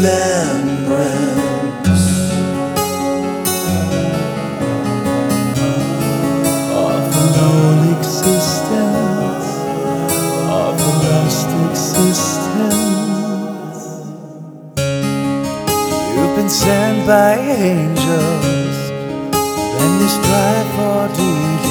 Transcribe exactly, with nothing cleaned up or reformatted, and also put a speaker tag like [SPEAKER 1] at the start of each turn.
[SPEAKER 1] remembrance of a lone existence, of a lost existence. You've been sent by angels, then they strive for deep